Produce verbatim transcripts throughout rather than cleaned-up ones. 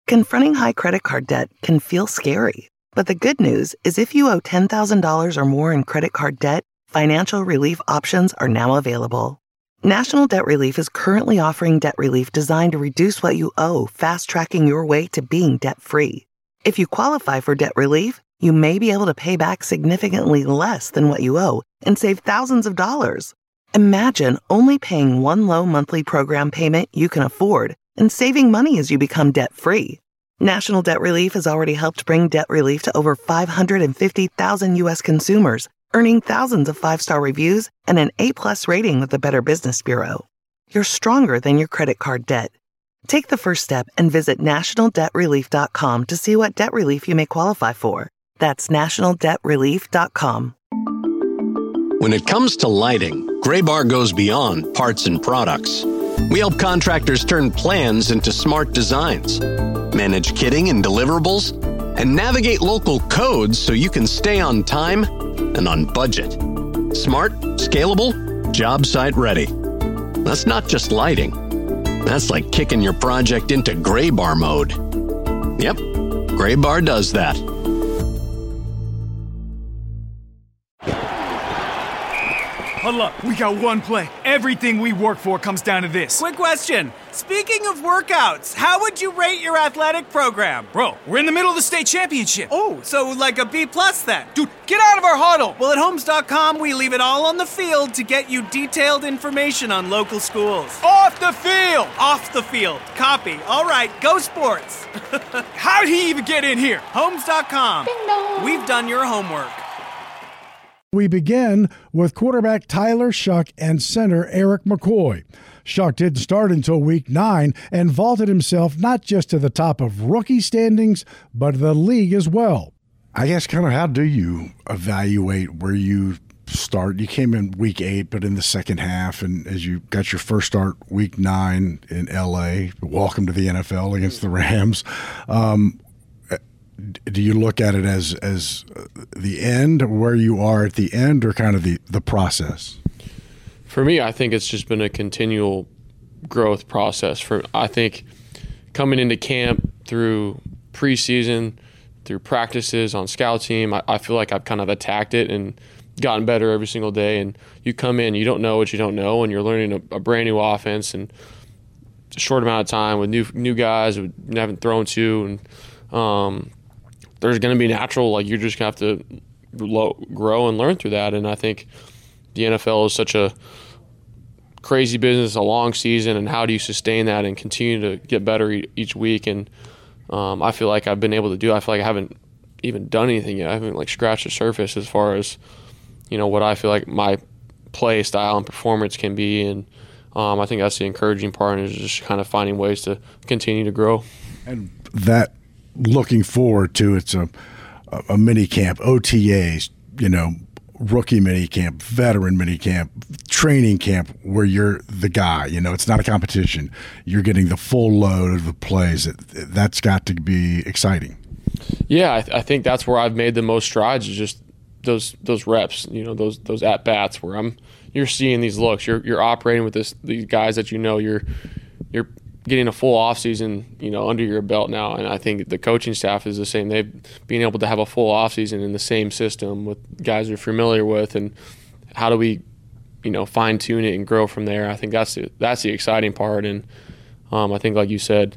Confronting high credit card debt can feel scary, but the good news is if you owe ten thousand dollars or more in credit card debt, financial relief options are now available. National Debt Relief is currently offering debt relief designed to reduce what you owe, fast-tracking your way to being debt-free. If you qualify for debt relief, you may be able to pay back significantly less than what you owe and save thousands of dollars. Imagine only paying one low monthly program payment you can afford and saving money as you become debt-free. National Debt Relief has already helped bring debt relief to over five hundred fifty thousand U S consumers, earning thousands of five-star reviews and an A-plus rating with the Better Business Bureau. You're stronger than your credit card debt. Take the first step and visit national debt relief dot com to see what debt relief you may qualify for. That's national debt relief dot com. When it comes to lighting, Graybar goes beyond parts and products. We help contractors turn plans into smart designs, manage kitting and deliverables, and navigate local codes so you can stay on time and on budget. Smart, scalable, job site ready. That's not just lighting. That's like kicking your project into Graybar mode. Yep, Graybar does that. Huddle up. We got one play. Everything we work for comes down to this. Quick question. Speaking of workouts, how would you rate your athletic program? Bro, we're in the middle of the state championship. Oh, so like a B plus then? Dude, get out of our huddle. Well, at Homes dot com, we leave it all on the field to get you detailed information on local schools. Off the field. Off the field. Copy. All right, go sports. How did he even get in here? Homes dot com. We've done your homework. We begin with quarterback Tyler Shough and center Eric McCoy. Shough didn't start until week nine and vaulted himself not just to the top of rookie standings, but the league as well. I guess kind of how do you evaluate where you start? You came in week eight, but in the second half, and as you got your first start week nine in L A, welcome to the N F L against the Rams. Um, Do you look at it as as the end, where you are at the end, or kind of the, the process? For me, I think it's just been a continual growth process. For I think coming into camp through preseason, through practices on scout team, I, I feel like I've kind of attacked it and gotten better every single day. And you come in, you don't know what you don't know, and you're learning a, a brand new offense and it's a short amount of time with new new guys who haven't thrown to, and um, there's going to be natural, like you're just going to have to lo- grow and learn through that. And I think the N F L is such a crazy business, a long season, and how do you sustain that and continue to get better e- each week? And um, I feel like I've been able to do. I feel like I haven't even done anything yet. I haven't like scratched the surface as far as, you know, what I feel like my play style and performance can be. And um, I think that's the encouraging part, is just kind of finding ways to continue to grow. And that, looking forward to, it's a a mini camp, O T As, you know, rookie mini camp, veteran mini camp, training camp, where you're the guy. You know, it's not a competition. You're getting the full load of the plays. That's got to be exciting. Yeah, I, th- I think that's where I've made the most strides, is just those those reps. You know, those those at bats where I'm you're seeing these looks. You're you're operating with this these guys that you know. You're you're getting a full off season, you know, under your belt now. And I think the coaching staff is the same. They've been able to have a full off season in the same system with guys they're familiar with. And how do we, you know, fine tune it and grow from there? I think that's the, that's the exciting part. And um, I think, like you said,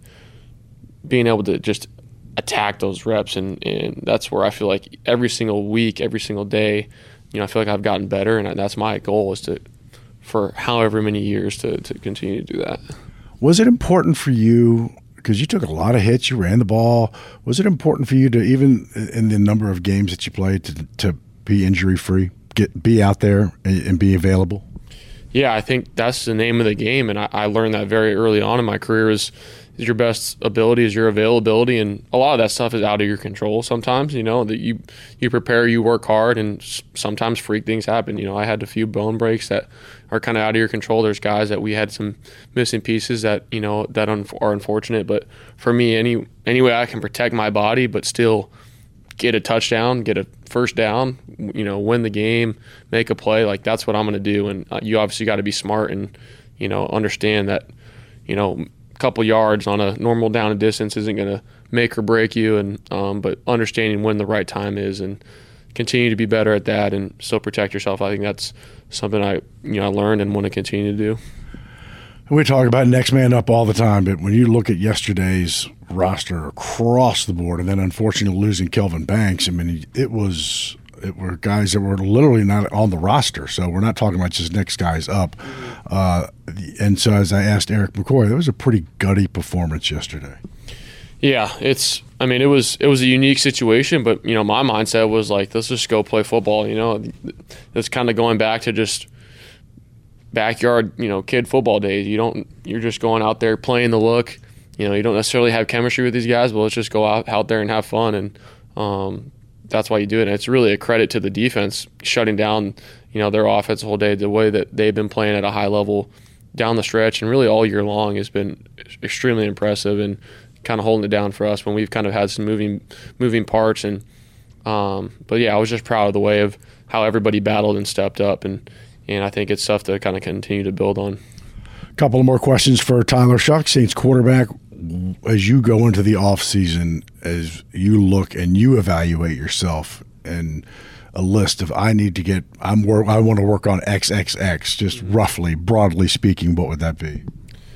being able to just attack those reps, and, and that's where I feel like every single week, every single day, you know, I feel like I've gotten better, and that's my goal, is to, for however many years, to, to continue to do that. Was it important for you, because you took a lot of hits, you ran the ball, was it important for you to, even in the number of games that you played, to to be injury-free, get be out there and, and be available? Yeah, I think that's the name of the game, and I, I learned that very early on in my career, is, is your best ability is your availability, and a lot of that stuff is out of your control sometimes, you know, that you you prepare, you work hard, and sometimes freak things happen. You know, I had a few bone breaks that are kind of out of your control. There's guys that we had some missing pieces that, you know, that un- are unfortunate, but for me, any any way I can protect my body but still get a touchdown, get a first down, you know, win the game, make a play, like that's what I'm going to do. And uh, you obviously got to be smart and, you know, understand that, you know, couple yards on a normal down and distance isn't going to make or break you, and um, but understanding when the right time is and continue to be better at that and still protect yourself. I think that's something I you know I learned and want to continue to do. We talk about next man up all the time, but when you look at yesterday's roster across the board, and then unfortunately losing Kelvin Banks, I mean, it was it were guys that were literally not on the roster. So we're not talking about just next guys up. Uh, and so as I asked Erik McCoy, that was a pretty gutty performance yesterday. Yeah, it's. I mean, it was it was a unique situation, but you know, my mindset was like, let's just go play football. You know, it's kind of going back to just backyard, you know, kid football days. You don't. You're just going out there playing the look. You know, you don't necessarily have chemistry with these guys, but let's just go out out there and have fun, and um, that's why you do it. And it's really a credit to the defense shutting down, you know, their offense the whole day. The way that they've been playing at a high level down the stretch and really all year long has been extremely impressive and kind of holding it down for us when we've kind of had some moving moving parts. And um, but yeah, I was just proud of the way of how everybody battled and stepped up, and and I think it's stuff to kind of continue to build on. A couple of more questions for Tyler Shough, Saints quarterback. As you go into the offseason, as you look and you evaluate yourself and a list of I need to get I'm work I want to work on X X X, just roughly, broadly speaking, what would that be?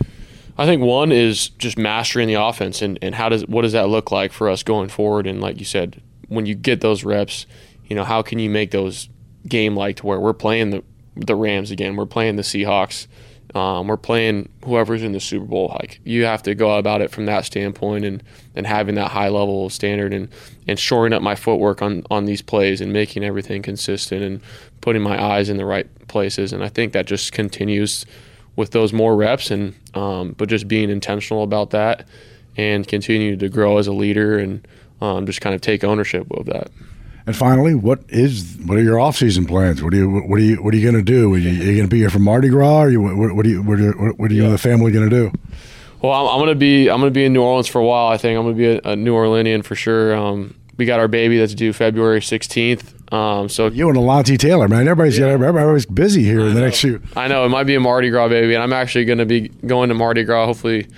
I think one is just mastering the offense, and, and how does what does that look like for us going forward? And like you said, when you get those reps, you know, how can you make those game-like to where we're playing the the Rams again, we're playing the Seahawks, um, we're playing whoever's in the Super Bowl. Like, you have to go about it from that standpoint, and, and having that high level of standard, and, and shoring up my footwork on, on these plays and making everything consistent and putting my eyes in the right places. And I think that just continues with those more reps, and um, but just being intentional about that and continue to grow as a leader, and um, just kind of take ownership of that. And finally, what is what are your off-season plans? What are you what are you what are you going to do? Are you, you going to be here for Mardi Gras? Or you, what, what are you what are, what are you yeah. and the family going to do? Well, I'm, I'm going to be I'm going to be in New Orleans for a while. I think I'm going to be a, a New Orleanian for sure. Um, we got our baby that's due February sixteenth. Um, so you and Alontae Taylor, man, everybody's yeah. everybody's busy here I in the know. next few. I know it might be a Mardi Gras baby, and I'm actually going to be going to Mardi Gras. Hopefully,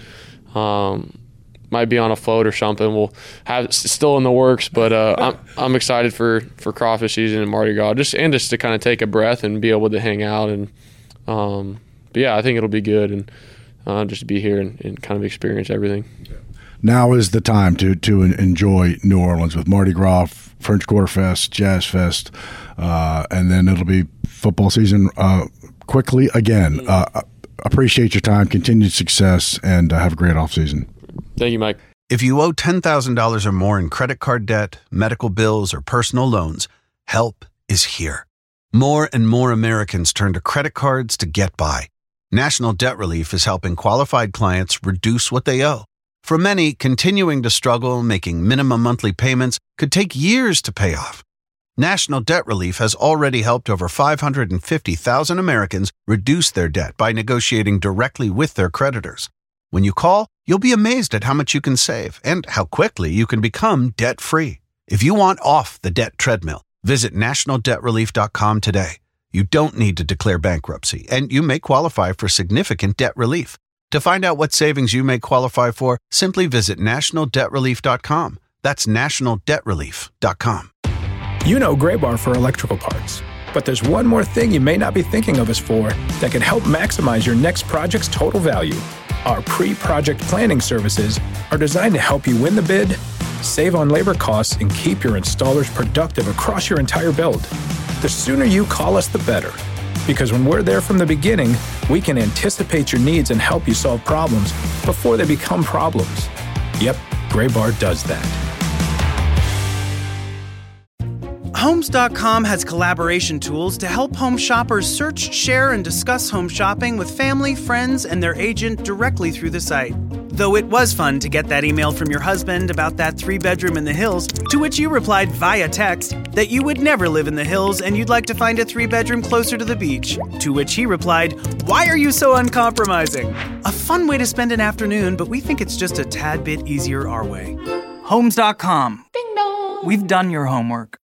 um, might be on a float or something. We'll have it's still in the works, but uh, I'm I'm excited for, for crawfish season and Mardi Gras, just and just to kind of take a breath and be able to hang out, and um, but yeah, I think it'll be good, and uh, just to be here and, and kind of experience everything. Now is the time to to enjoy New Orleans with Mardi Gras, French Quarter Fest, Jazz Fest, uh, and then it'll be football season uh, quickly again. Uh, appreciate your time, continued success, and uh, have a great off season. Thank you, Mike. If you owe ten thousand dollars or more in credit card debt, medical bills, or personal loans, help is here. More and more Americans turn to credit cards to get by. National Debt Relief is helping qualified clients reduce what they owe. For many, continuing to struggle making minimum monthly payments could take years to pay off. National Debt Relief has already helped over five hundred fifty thousand Americans reduce their debt by negotiating directly with their creditors. When you call, you'll be amazed at how much you can save and how quickly you can become debt-free. If you want off the debt treadmill, visit national debt relief dot com today. You don't need to declare bankruptcy, and you may qualify for significant debt relief. To find out what savings you may qualify for, simply visit national debt relief dot com. That's national debt relief dot com. You know Graybar for electrical parts, but there's one more thing you may not be thinking of us for that can help maximize your next project's total value. Our pre-project planning services are designed to help you win the bid, save on labor costs, and keep your installers productive across your entire build. The sooner you call us, the better. Because when we're there from the beginning, we can anticipate your needs and help you solve problems before they become problems. Yep, Graybar does that. Homes dot com has collaboration tools to help home shoppers search, share, and discuss home shopping with family, friends, and their agent directly through the site. Though it was fun to get that email from your husband about that three-bedroom in the hills, to which you replied via text that you would never live in the hills and you'd like to find a three-bedroom closer to the beach, to which he replied, "Why are you so uncompromising?" A fun way to spend an afternoon, but we think it's just a tad bit easier our way. Homes dot com. Ding dong. We've done your homework.